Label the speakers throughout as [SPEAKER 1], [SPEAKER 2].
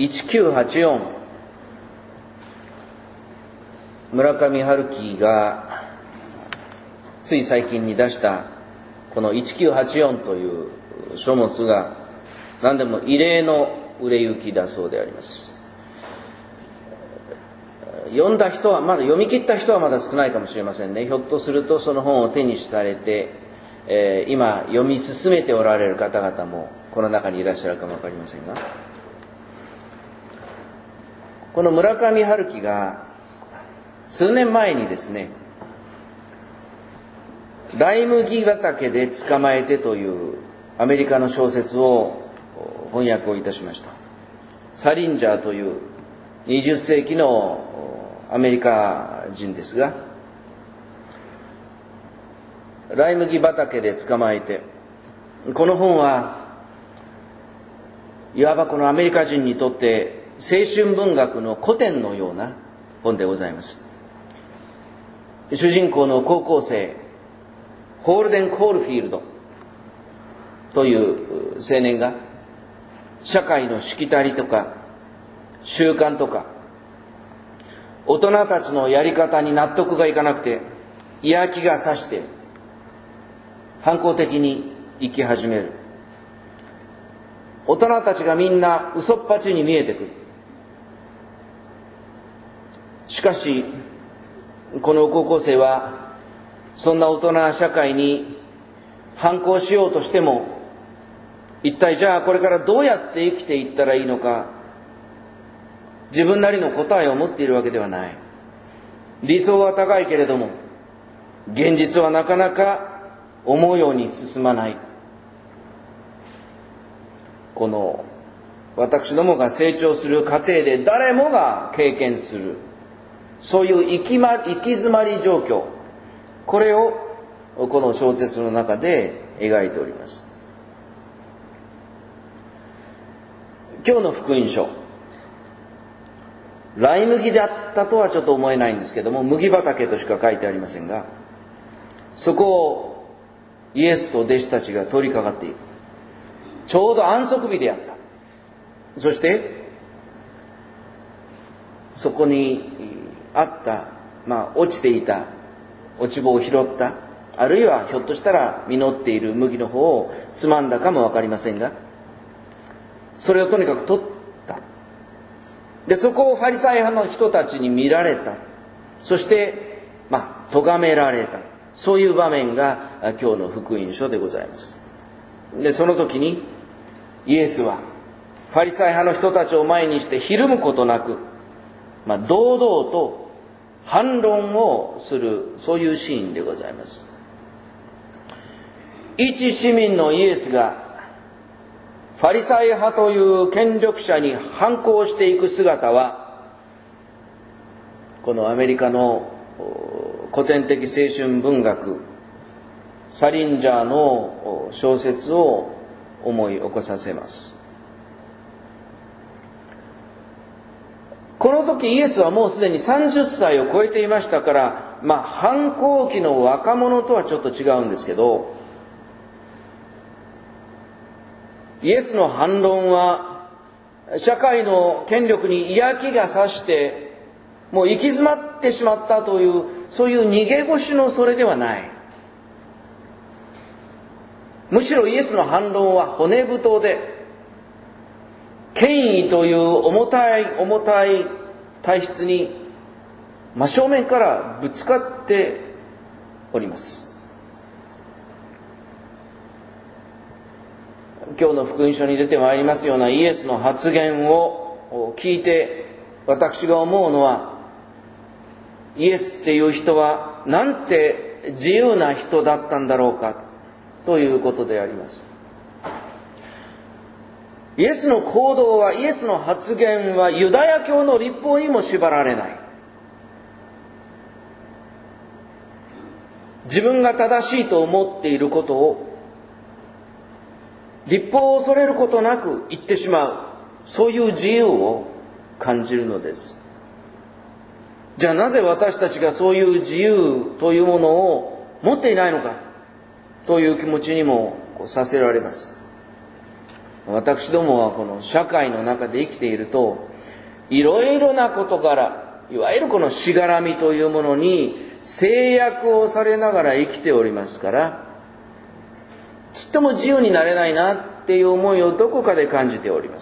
[SPEAKER 1] 1984、村上春樹がつい最近に出したこの1984という書物が何でも異例の売れ行きだそうであります。読んだ人はまだ、読み切った人はまだ少ないかもしれませんね。ひょっとするとその本を手にされて、今読み進めておられる方々もこの中にいらっしゃるかも分かりませんが、この村上春樹が数年前にですね、ライ麦畑で捕まえてというアメリカの小説を翻訳をいたしました。サリンジャーという20世紀のアメリカ人ですが、ライ麦畑で捕まえて、この本はいわばこのアメリカ人にとって青春文学の古典のような本でございます。主人公の高校生ホールデン・コールフィールドという青年が社会のしきたりとか習慣とか大人たちのやり方に納得がいかなくて嫌気がさして反抗的に生き始める。大人たちがみんな嘘っぱちに見えてくる。しかしこの高校生はそんな大人社会に反抗しようとしても、一体じゃあこれからどうやって生きていったらいいのか、自分なりの答えを持っているわけではない。理想は高いけれども現実はなかなか思うように進まない。この私どもが成長する過程で誰もが経験する、そういう行き詰まり状況、これをこの小説の中で描いております。今日の福音書、ライ麦だったとはちょっと思えないんですけども、麦畑としか書いてありませんが、そこをイエスと弟子たちが通りかかっている。ちょうど安息日であった。そしてそこにあった、落ちていた落ち葉を拾った、あるいはひょっとしたら実っている麦の方をつまんだかも分かりませんが、それをとにかく取った。でそこをファリサイ派の人たちに見られた。そして咎められた。そういう場面が今日の福音書でございます。でその時にイエスはファリサイ派の人たちを前にしてひるむことなく、堂々と反論をする、そういうシーンでございます。一市民のイエスがファリサイ派という権力者に反抗していく姿は、このアメリカの古典的青春文学サリンジャーの小説を思い起こさせます。この時イエスはもうすでに30歳を超えていましたから、反抗期の若者とはちょっと違うんですけど、イエスの反論は社会の権力に嫌気がさしてもう行き詰まってしまったという、そういう逃げ腰のそれではない。むしろイエスの反論は骨太で、権威という重たい体質に真正面からぶつかっております。今日の福音書に出てまいりますようなイエスの発言を聞いて私が思うのは、イエスっていう人はなんて自由な人だったんだろうかということであります。イエスの行動は、イエスの発言はユダヤ教の律法にも縛られない。自分が正しいと思っていることを律法を恐れることなく言ってしまう、そういう自由を感じるのです。じゃあなぜ私たちがそういう自由というものを持っていないのかという気持ちにもさせられます。 私どもはこの社会の中で生きていると、いろいろな事柄、いわゆるこのしがらみというものに制約をされながら生きておりますから、ちっとも自由になれないなっていう思いをどこかで感じております。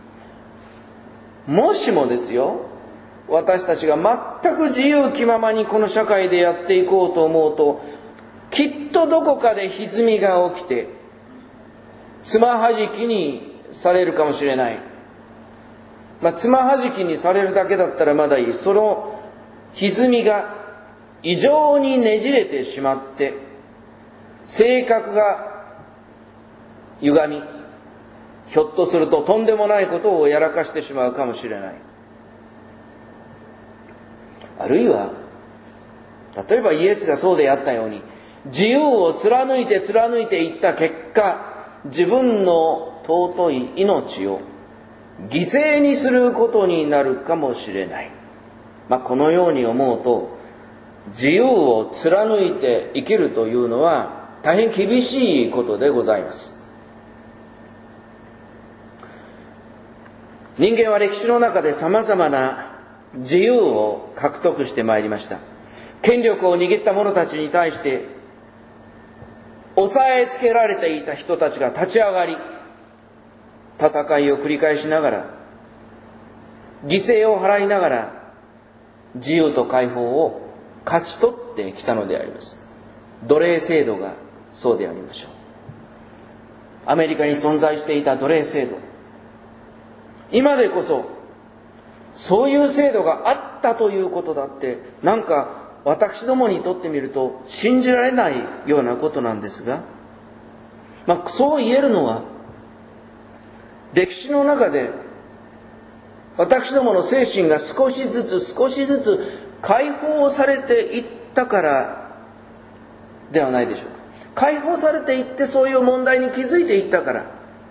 [SPEAKER 1] もしもですよ、私たちが全く自由気ままにこの社会でやっていこうと思うと、きっとどこかで歪みが起きてつまはじきにされるかもしれない。つまはじきにされるだけだったらまだいい。その歪みが異常にねじれてしまって性格が歪み、ひょっとするととんでもないことをやらかしてしまうかもしれない。あるいは例えばイエスがそうであったように、自由を貫いていった結果、自分の尊い命を犠牲にすることになるかもしれない。このように思うと、自由を貫いて生きるというのは大変厳しいことでございます。人間は歴史の中でさまざまな自由を獲得してまいりました。権力を握った者たちに対して押さえつけられていた人たちが立ち上がり、戦いを繰り返しながら、犠牲を払いながら自由と解放を勝ち取ってきたのであります。奴隷制度がそうでありましょう。アメリカに存在していた奴隷制度、今でこそそういう制度があったということだって、なんか私どもにとってみると信じられないようなことなんですが、そう言えるのは、歴史の中で私どもの精神が少しずつ解放されていったからではないでしょうか。解放されていってそういう問題に気づいていったから、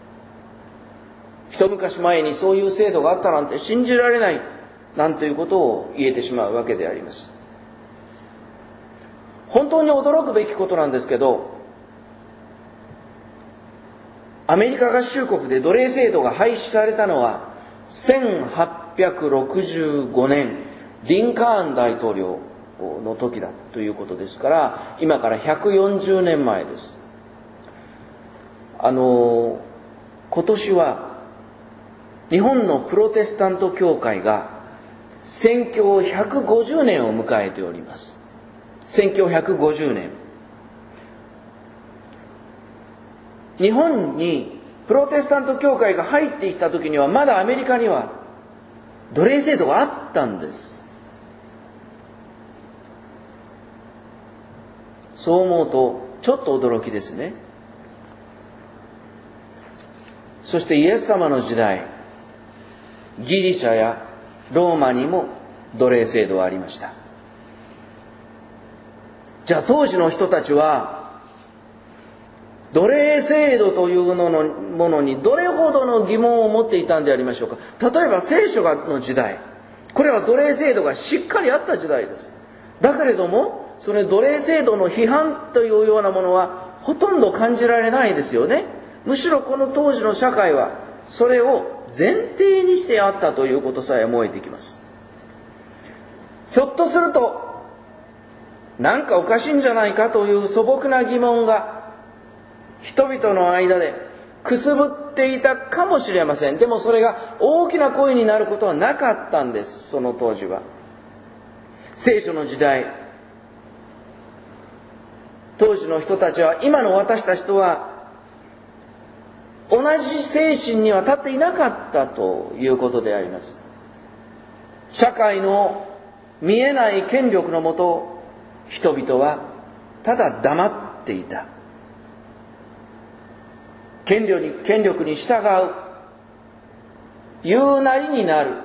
[SPEAKER 1] 一昔前にそういう制度があったなんて信じられないなんていうことを言えてしまうわけであります。本当に驚くべきことなんですけど、アメリカ合衆国で奴隷制度が廃止されたのは1865年リンカーン大統領の時だということですから、今から140年前です。今年は日本のプロテスタント教会が宣教150年を迎えております。宣教150年。日本にプロテスタント教会が入ってきた時には、まだアメリカには奴隷制度があったんです。そう思うとちょっと驚きですね。そしてイエス様の時代、ギリシャやローマにも奴隷制度はありました。じゃあ当時の人たちは奴隷制度というものにどれほどの疑問を持っていたんでありましょうか。例えば聖書の時代、これは奴隷制度がしっかりあった時代です。だけれどもその奴隷制度の批判というようなものはほとんど感じられないですよね。むしろこの当時の社会はそれを前提にしてあったということさえ思えてきます。ひょっとするとなんかおかしいんじゃないかという素朴な疑問が人々の間でくすぶっていたかもしれません。でもそれが大きな声になることはなかったんです。その当時は。聖書の時代、当時の人たちは今の私たちとは同じ精神には立っていなかったということであります。社会の見えない権力のもと、人々はただ黙っていた。権力に従う、言うなりになる、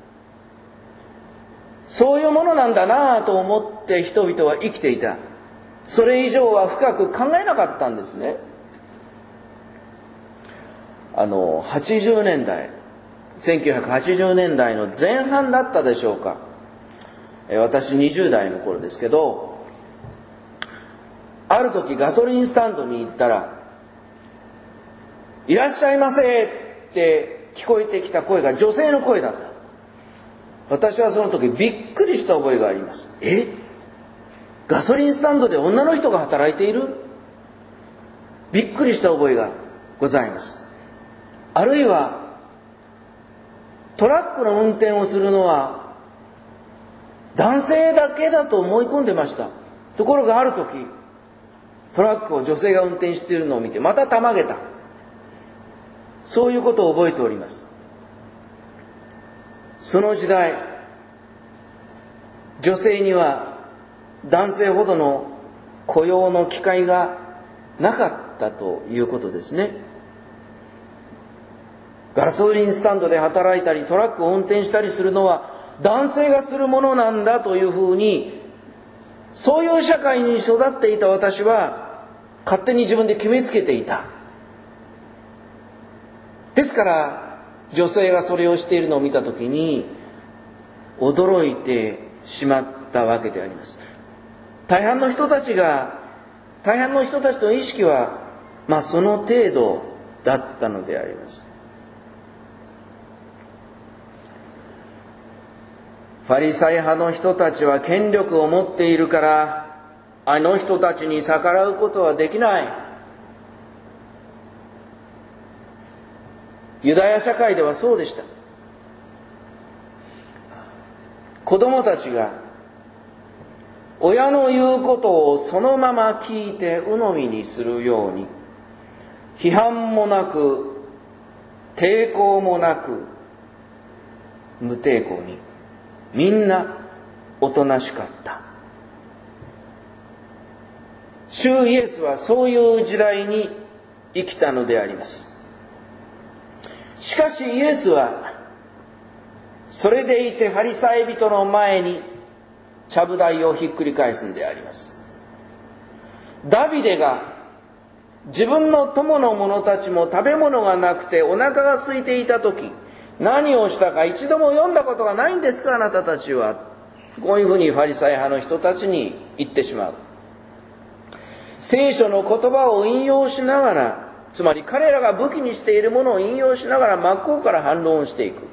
[SPEAKER 1] そういうものなんだなぁと思って人々は生きていた。それ以上は深く考えなかったんですね。80年代、1980年代の前半だったでしょうか。私20代の頃ですけど、ある時ガソリンスタンドに行ったら、 いらっしゃいませって聞こえてきた声が女性の声だった。私はその時びっくりした覚えがあります。ガソリンスタンドで女の人が働いている？びっくりした覚えがございます。あるいはトラックの運転をするのは男性だけだと思い込んでました。ところがある時、トラックを女性が運転しているのを見てまたたまげた。そういうことを覚えております。その時代、女性には男性ほどの雇用の機会がなかったということですね。ガソリンスタンドで働いたりトラックを運転したりするのは男性がするものなんだというふうに、そういう社会に育っていた私は勝手に自分で決めつけていた。ですから女性がそれをしているのを見たときに驚いてしまったわけであります。大半の人たちの意識はその程度だったのであります。ファリサイ派の人たちは権力を持っているからあの人たちに逆らうことはできない。ユダヤ社会ではそうでした。子供たちが親の言うことをそのまま聞いて鵜呑みにするように、批判もなく抵抗もなく無抵抗にみんなおとなしかった。主イエスはそういう時代に生きたのであります。しかしイエスはそれでいてファリサイ人の前にちゃぶ台をひっくり返すんであります。ダビデが自分の友の者たちも食べ物がなくてお腹が空いていた時、何をしたか一度も読んだことがないんですか、あなたたちは。こういうふうにファリサイ派の人たちに言ってしまう。聖書の言葉を引用しながら、つまり彼らが武器にしているものを引用しながら真っ向から反論をしていく。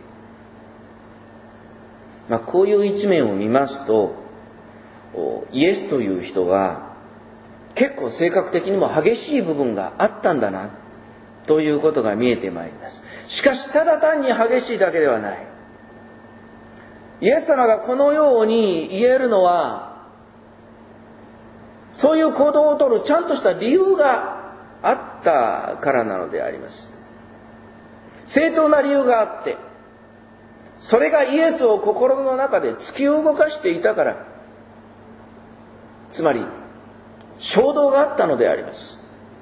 [SPEAKER 1] こういう一面を見ますと、イエスという人は結構性格的にも激しい部分があったんだなということが見えてまいります。しかしただ単に激しいだけではない。イエス様がこのように言えるのは、そういう行動をとるちゃんとした理由があったからなのであります。正当な理由があって、それがイエスを心の中で突き動かしていたから、つまり衝動があったのであります。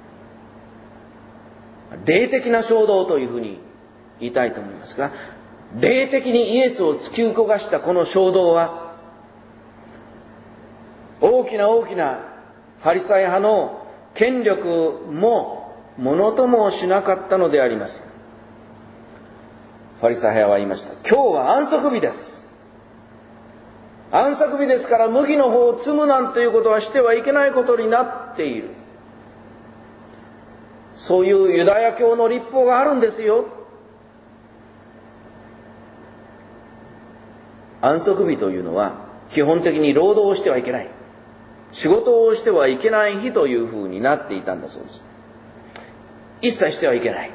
[SPEAKER 1] 霊的な衝動というふうに言いたいと思いますが、霊的にイエスを突き動かしたこの衝動は、大きなファリサイ派の権力もものともしなかったのであります。ファリサイ派は言いました。今日は安息日です。安息日ですから麦の穂を摘むなんていうことはしてはいけないことになっている。そういうユダヤ教の律法があるんですよ。安息日というのは基本的に労働をしてはいけない、仕事をしてはいけない日というふうになっていたんだそうです。一切してはいけない。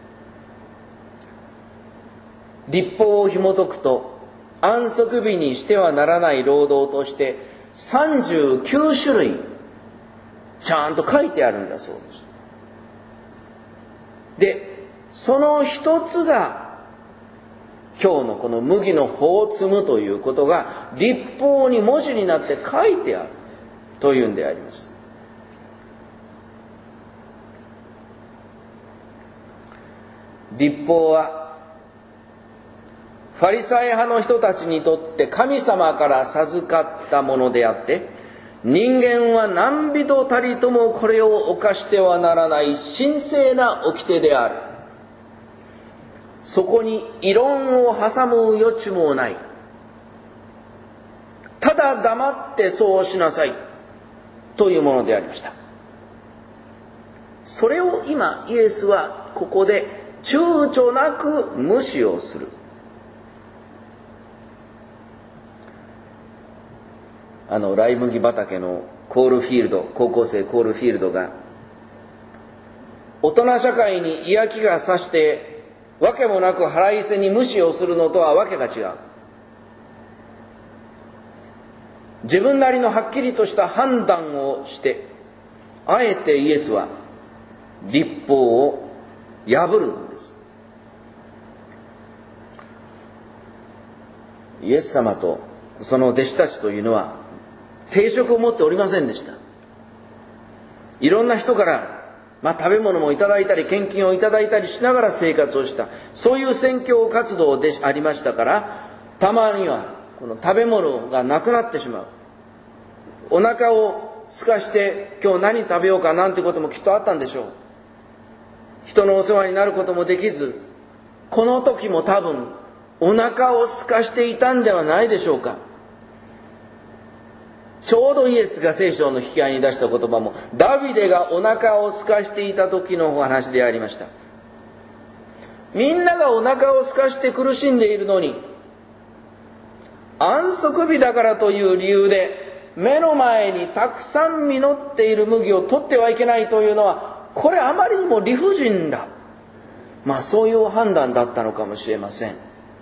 [SPEAKER 1] 律法を紐解くと、安息日にしてはならない労働として39種類ちゃんと書いてあるんだそうです。で、その一つが今日のこの麦の穂を摘むということが律法に文字になって書いてあるというんであります。律法はファリサイ派の人たちにとって神様から授かったものであって、人間は何人たりともこれを犯してはならない神聖な掟である。そこに異論を挟む余地もない。ただ黙ってそうしなさいというものでありました。それを今イエスはここで躊躇なく無視をする。ライ麦畑のコールフィールド、高校生コールフィールドが、大人社会に嫌気がさして、わけもなく腹いせに無視をするのとはわけが違う。自分なりのはっきりとした判断をして、あえてイエスは律法を破るのです。イエス様とその弟子たちというのは定職を持っておりませんでした。いろんな人から、食べ物もいただいたり献金をいただいたりしながら生活をした、そういう宣教活動でありましたから、たまにはこの食べ物がなくなってしまう、お腹を空かして今日何食べようかなんてこともきっとあったんでしょう。人のお世話になることもできず、この時も多分お腹を空かしていたんではないでしょうか。ちょうどイエスが聖書の引き合いに出した言葉も、ダビデがお腹を空かしていた時のお話でありました。みんながお腹を空かして苦しんでいるのに、安息日だからという理由で目の前にたくさん実っている麦を取ってはいけないというのは、これあまりにも理不尽だ。そういう判断だったのかもしれません。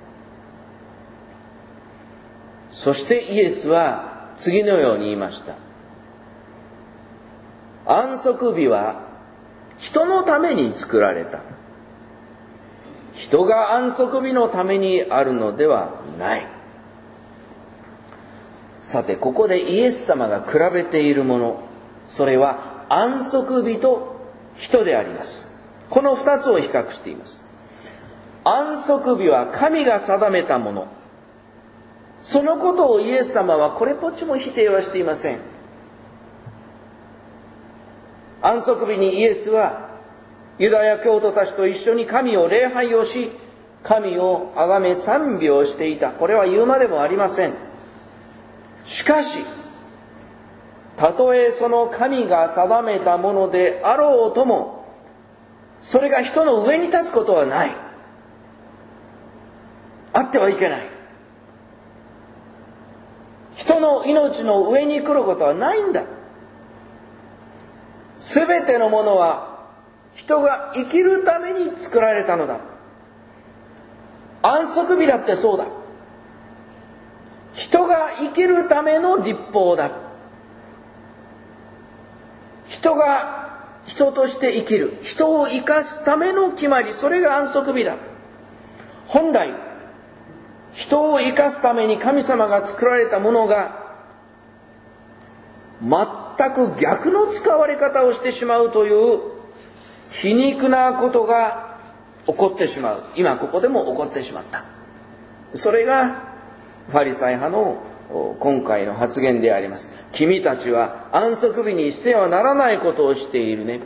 [SPEAKER 1] そしてイエスは次のように言いました。安息日は人のために作られた。人が安息日のためにあるのではない。さて、ここでイエス様が比べているもの、それは安息日と人であります。この二つを比較しています。安息日は神が定めたもの。そのことをイエス様はこれっぽっちも否定はしていません。安息日にイエスはユダヤ教徒たちと一緒に神を礼拝をし、神を崇め賛美をしていた。これは言うまでもありません。しかし、たとえその神が定めたものであろうとも、それが人の上に立つことはない。あってはいけない。人の命の上に来ることはないんだ。すべてのものは人が生きるために作られたのだ。安息日だってそうだ。人が生きるための律法だ。人が人として生きる、人を生かすための決まり、それが安息日だ。本来人を生かすために神様が作られたものが全く逆の使われ方をしてしまうという皮肉なことが起こってしまう。今ここでも起こってしまった。それがファリサイ派の今回の発言であります。君たちは安息日にしてはならないことをしているね。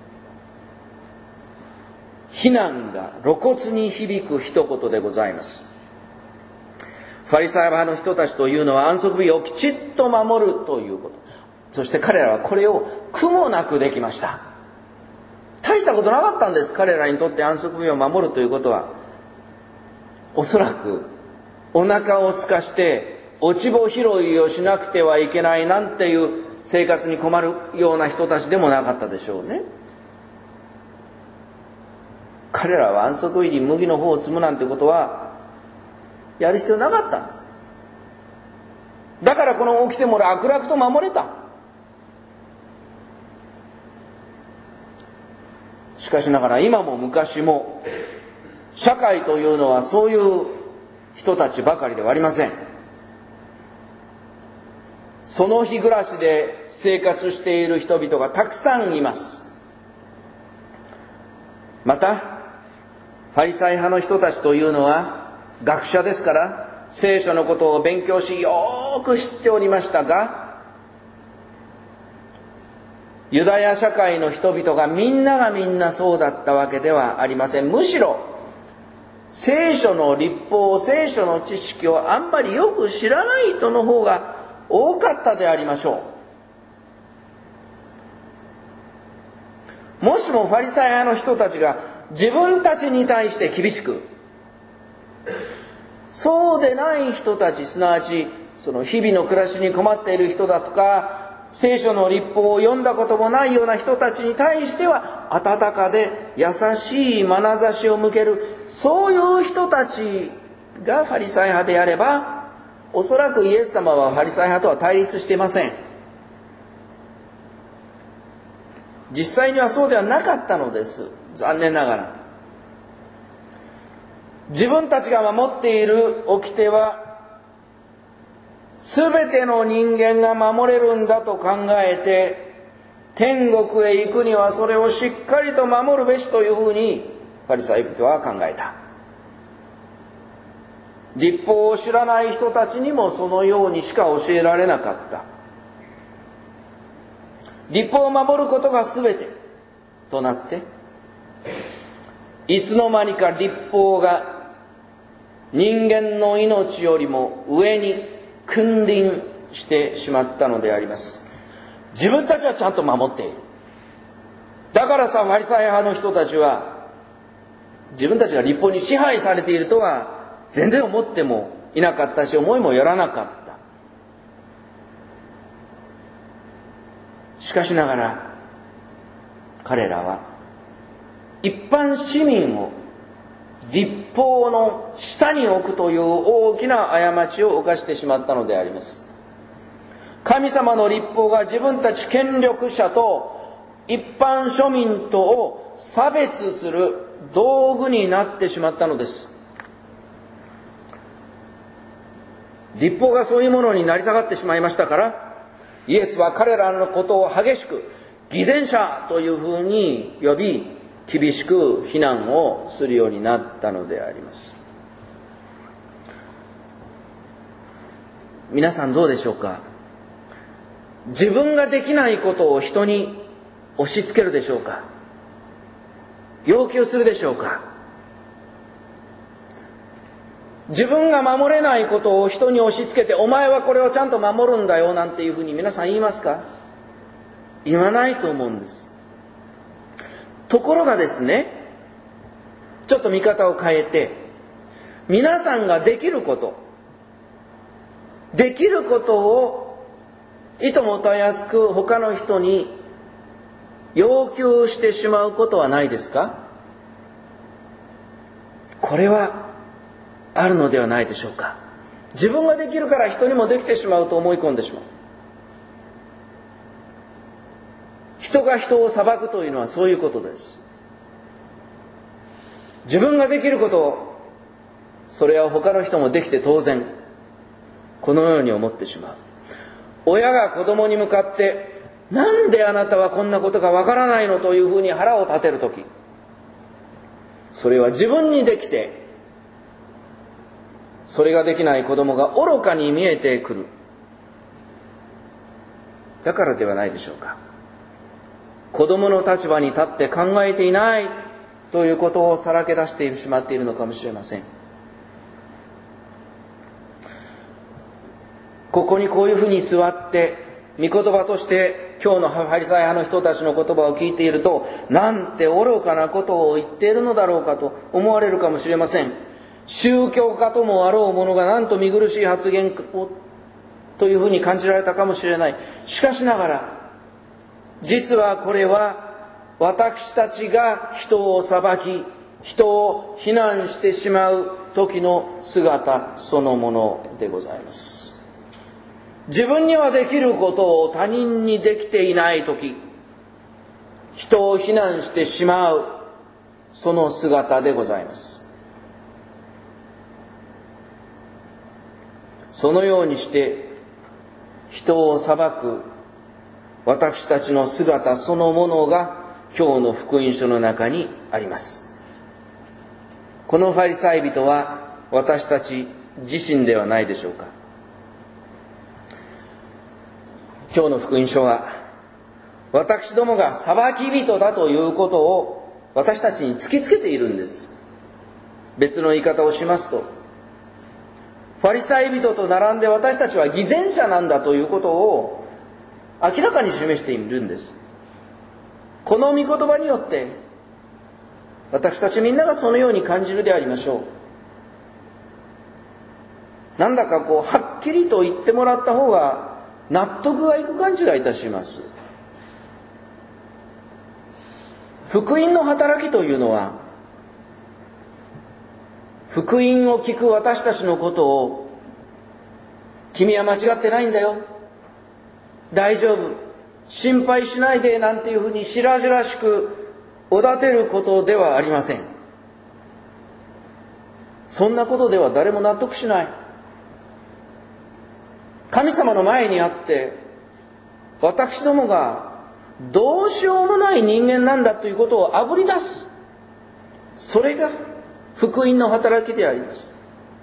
[SPEAKER 1] 非難が露骨に響く一言でございます。ファリサイ派の人たちというのは安息日をきちっと守るということ。そして彼らはこれを苦もなくできました。大したことなかったんです。彼らにとって安息日を守るということは。おそらくお腹を空かして落ち穂拾いをしなくてはいけないなんていう生活に困るような人たちでもなかったでしょうね。彼らは安息日に麦の方を摘むなんてことはやる必要なかったんです。だからこの掟も楽々と守れた。しかしながら今も昔も社会というのはそういう人たちばかりではありません。その日暮らしで生活している人々がたくさんいます。またファリサイ派の人たちというのは学者ですから聖書のことを勉強しよく知っておりましたが、ユダヤ社会の人々がみんなそうだったわけではありません。むしろ聖書の律法、聖書の知識をあんまりよく知らない人の方が多かったでありましょう。もしもファリサイ派の人たちが自分たちに対して厳しく、そうでない人たち、すなわちその日々の暮らしに困っている人だとか、聖書の律法を読んだこともないような人たちに対しては温かで優しい眼差しを向ける、そういう人たちがファリサイ派であれば、おそらくイエス様はファリサイ派とは対立していません。実際にはそうではなかったのです。残念ながら。自分たちが守っている掟は、すべての人間が守れるんだと考えて、天国へ行くにはそれをしっかりと守るべしというふうにファリサイ人は考えた。律法を知らない人たちにもそのようにしか教えられなかった。律法を守ることが全てとなって、いつの間にか律法が人間の命よりも上に君臨してしまったのであります。自分たちはちゃんと守っている。だからさ、ファリサイ派の人たちは自分たちが律法に支配されているとは全然思ってもいなかったし、思いもよらなかった。しかしながら彼らは一般市民を律法の下に置くという大きな過ちを犯してしまったのであります。神様の律法が自分たち権力者と一般庶民とを差別する道具になってしまったのです。律法がそういうものになり下がってしまいましたから、イエスは彼らのことを激しく偽善者というふうに呼び、厳しく非難をするようになったのであります。皆さんどうでしょうか。自分ができないことを人に押し付けるでしょうか。要求するでしょうか。自分が守れないことを人に押し付けて、お前はこれをちゃんと守るんだよなんていうふうに皆さん言いますか。言わないと思うんです。ところがですね、ちょっと見方を変えて、皆さんができることをいともたやすく他の人に要求してしまうことはないですか。これはあるのではないでしょうか。自分ができるから人にもできてしまうと思い込んでしまう。人が人を裁くというのはそういうことです。自分ができることを、それは他の人もできて当然、このように思ってしまう。親が子供に向かって、なんであなたはこんなことがわからないのというふうに腹を立てるとき、それは自分にできて、それができない子供が愚かに見えてくる。だからではないでしょうか。子供の立場に立って考えていないということをさらけ出してしまっているのかもしれません。ここにこういうふうに座って御言葉として今日のファリサイ派の人たちの言葉を聞いていると、なんて愚かなことを言っているのだろうかと思われるかもしれません。宗教家ともあろう者がなんと見苦しい発言をというふうに感じられたかもしれない。しかしながら、実はこれは私たちが人を裁き、人を非難してしまう時の姿そのものでございます。自分にはできることを他人にできていない時、人を非難してしまうその姿でございます。そのようにして人を裁く私たちの姿そのものが今日の福音書の中にあります。このファリサイ人は私たち自身ではないでしょうか。今日の福音書は私どもが裁き人だということを私たちに突きつけているんです。別の言い方をしますと、ファリサイ人と並んで私たちは偽善者なんだということを明らかに示しているんです。この御言葉によって私たちみんながそのように感じるでありましょう。なんだかはっきりと言ってもらった方が納得がいく感じがいたします。福音の働きというのは、福音を聞く私たちのことを、君は間違ってないんだよ、大丈夫、心配しないで、なんていうふうに白々しくおだてることではありません。そんなことでは誰も納得しない。神様の前にあって、私どもがどうしようもない人間なんだということをあぶり出す。それが福音の働きであります。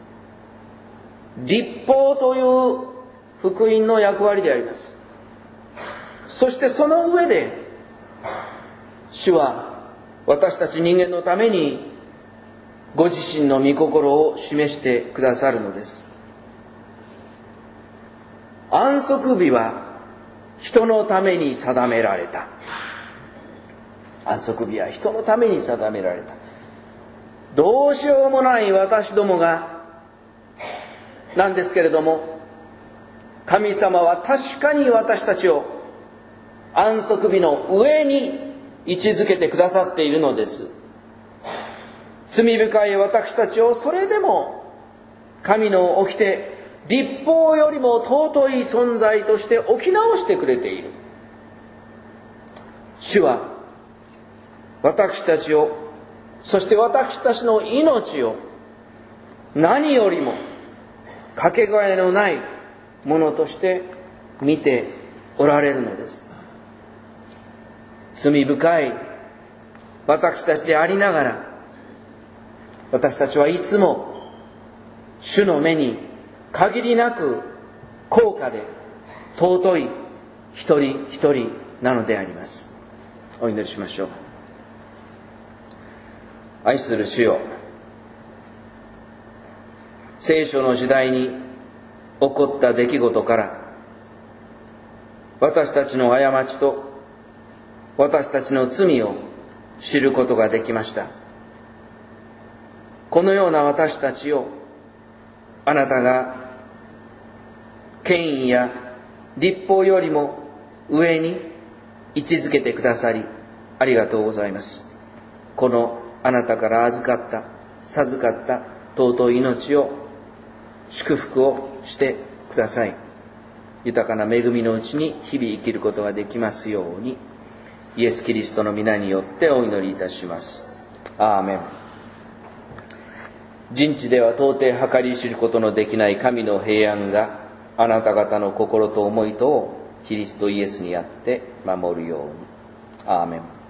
[SPEAKER 1] 律法という福音の役割であります。そしてその上で、主は私たち人間のためにご自身の御心を示してくださるのです。安息日は人のために定められた。安息日は人のために定められた。どうしようもない私どもがなんですけれども、神様は確かに私たちを安息日の上に位置づけてくださっているのです。罪深い私たちをそれでも神の掟、律法よりも尊い存在として置き直してくれている。主は私たちを、そして私たちの命を何よりもかけがえのないものとして見ておられるのです。罪深い私たちでありながら、私たちはいつも主の目に限りなく高価で尊い一人一人なのであります。お祈りしましょう。愛する主よ、聖書の時代に起こった出来事から私たちの過ちと私たちの罪を知ることができました。このような私たちをあなたが権威や律法よりも上に位置づけてくださりありがとうございます。このあなたから預かった授かった尊い命を祝福をしてください。豊かな恵みのうちに日々生きることができますように、イエス・キリストの皆によってお祈りいたします。アーメン。人知では到底計り知ることのできない神の平安があなた方の心と思いとをキリストイエスにあって守るように。アーメン。